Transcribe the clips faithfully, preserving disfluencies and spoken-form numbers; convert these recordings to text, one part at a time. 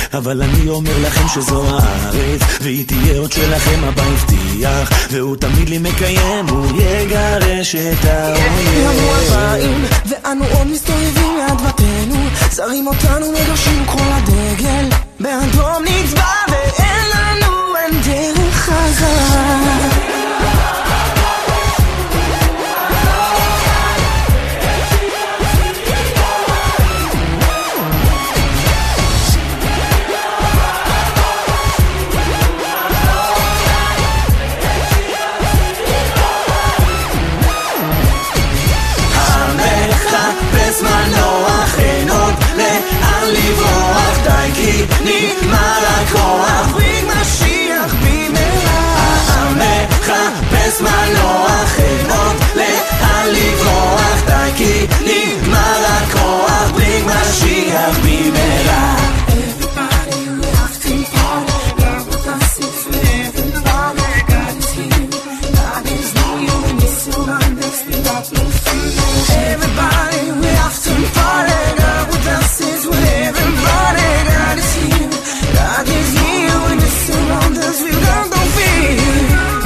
אבל אני אומר לכם שזו הארץ, והיא תהיה עוד שלכם, אבא הבטיח, והוא תמיד לי מקיים, הוא יגרש את האויב. לנו הבאים, ואנו עוד מסתובבים ליד בתינו, שרים אותנו מגרשים כל הדגל, באדום נצבע ואין לנו אין דרך חזרה. לברוח די כי נגמר הכוח, בריג משיח במהרה. מחפש מנוח אינות לאן לברוח די כי נגמר הכוח, בריג משיח במהרה. Everybody we have to party, God with us if we haven't party, God is here, God is new, we need to run this thing up and free. Everybody we have to party, God with us is we haven't party, God is here, God is here, we need to run this, we got no fear.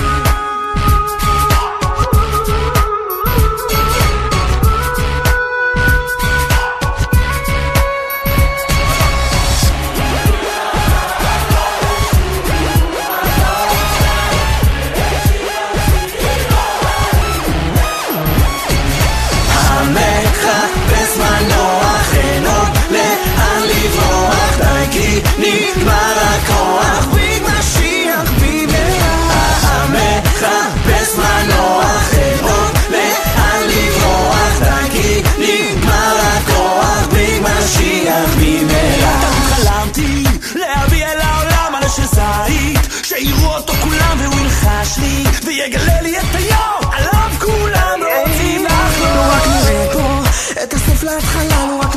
נגמר הכוח, בריג משיח במהרה. מחפש מנוח אינות לאן לברוח די כי נגמר הכוח, בריג משיח במהרה. תמיד חלמתי להביא אל העולם על שזית, שיראו אותו כולם והוא ילחש לי ויגלה לי את היום עליו כולם רוצים לחלום. רק נראה פה את הסוף להתחלה, רק